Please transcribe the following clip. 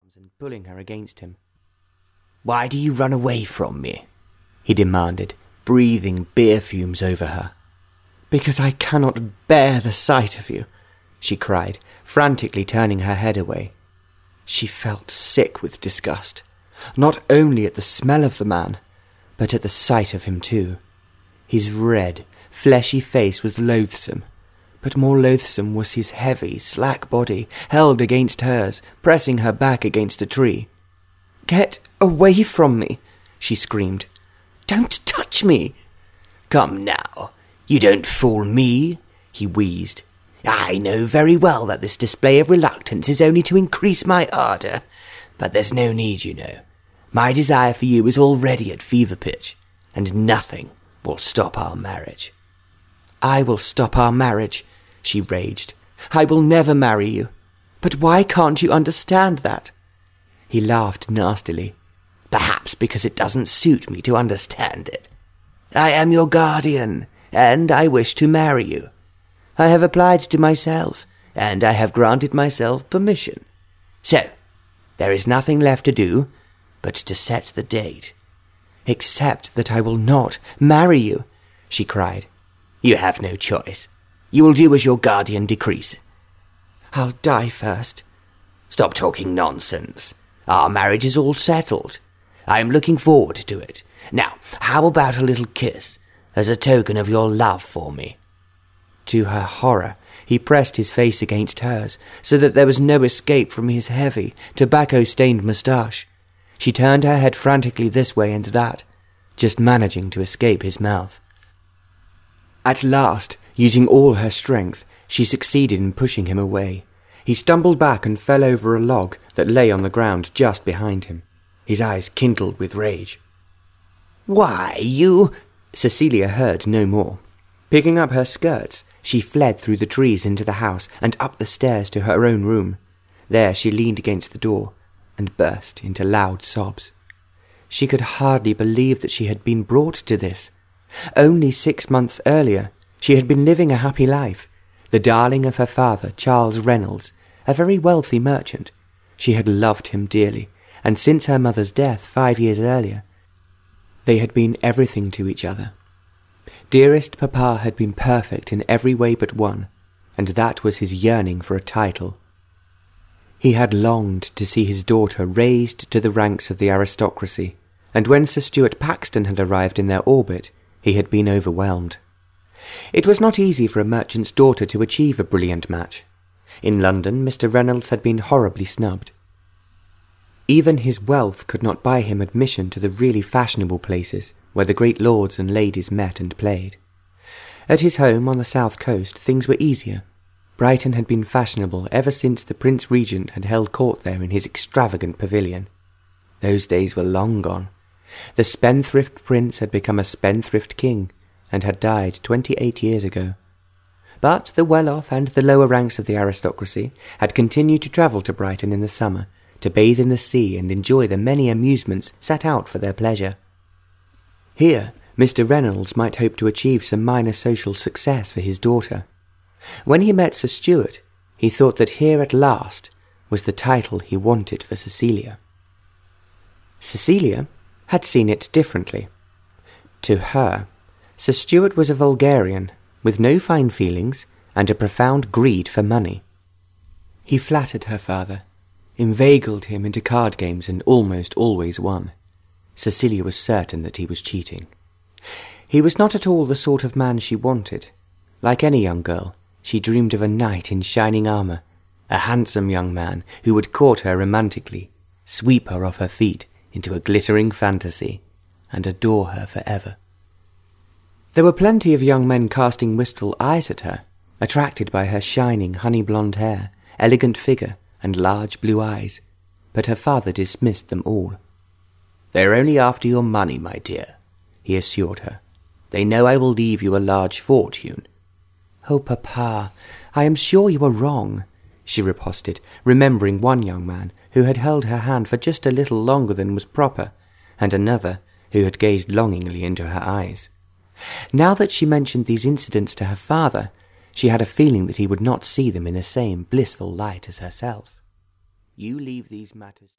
arms and pulling her against him. "Why do you run away from me?" he demanded, breathing beer fumes over her. "Because I cannot bear the sight of you," she cried, frantically turning her head away. She felt sick with disgust, not only at the smell of the man, but at the sight of him too. His red, fleshy face was loathsome, but more loathsome was his heavy, slack body held against hers, pressing her back against a tree. "Get away from me," she screamed. "Don't touch me." "Come now, you don't fool me," he wheezed. "I know very well that this display of reluctance is only to increase my ardour, but there's no need, you know. My desire for you is already at fever pitch, and nothing will stop our marriage." "I will stop our marriage," she raged. "I will never marry you. But why can't you understand that?" He laughed nastily. "Perhaps because it doesn't suit me to understand it. I am your guardian, and I wish to marry you. I have applied to myself, and I have granted myself permission. So, there is nothing left to do but to set the date." "Except that I will not marry you," she cried. "You have no choice. You will do as your guardian decrees." "I'll die first." "Stop talking nonsense. Our marriage is all settled. I am looking forward to it. Now, how about a little kiss, as a token of your love for me?" To her horror, he pressed his face against hers, so that there was no escape from his heavy, tobacco-stained moustache. She turned her head frantically this way and that, just managing to escape his mouth. At last, using all her strength, she succeeded in pushing him away. He stumbled back and fell over a log that lay on the ground just behind him. His eyes kindled with rage. "Why, you—" Cecilia heard no more. Picking up her skirts, she fled through the trees into the house and up the stairs to her own room. There she leaned against the door and burst into loud sobs. She could hardly believe that she had been brought to this. Only 6 months earlier, she had been living a happy life, the darling of her father, Charles Reynolds, a very wealthy merchant. She had loved him dearly, and since her mother's death 5 years earlier, they had been everything to each other. Dearest Papa had been perfect in every way but one, and that was his yearning for a title. He had longed to see his daughter raised to the ranks of the aristocracy, and when Sir Stuart Paxton had arrived in their orbit, he had been overwhelmed. It was not easy for a merchant's daughter to achieve a brilliant match. In London, Mr. Reynolds had been horribly snubbed. Even his wealth could not buy him admission to the really fashionable places where the great lords and ladies met and played. At his home on the south coast, things were easier. Brighton had been fashionable ever since the Prince Regent had held court there in his extravagant pavilion. Those days were long gone. The spendthrift prince had become a spendthrift king, and had died 28 years ago. But the well-off and the lower ranks of the aristocracy had continued to travel to Brighton in the summer, to bathe in the sea and enjoy the many amusements set out for their pleasure. Here, Mr. Reynolds might hope to achieve some minor social success for his daughter. When he met Sir Stuart, he thought that here at last was the title he wanted for Cecilia. Cecilia had seen it differently. To her, Sir Stuart was a vulgarian, with no fine feelings and a profound greed for money. He flattered her father, inveigled him into card games and almost always won. Cecilia was certain that he was cheating. He was not at all the sort of man she wanted. Like any young girl, she dreamed of a knight in shining armour, a handsome young man who would court her romantically, sweep her off her feet into a glittering fantasy, and adore her forever. There were plenty of young men casting wistful eyes at her, attracted by her shining honey-blonde hair, elegant figure, and large blue eyes, but her father dismissed them all. "They are only after your money, my dear," he assured her. "They know I will leave you a large fortune." "Oh, Papa, I am sure you are wrong," she riposted, remembering one young man who had held her hand for just a little longer than was proper, and another who had gazed longingly into her eyes. Now that she mentioned these incidents to her father, she had a feeling that he would not see them in the same blissful light as herself. "You leave these matters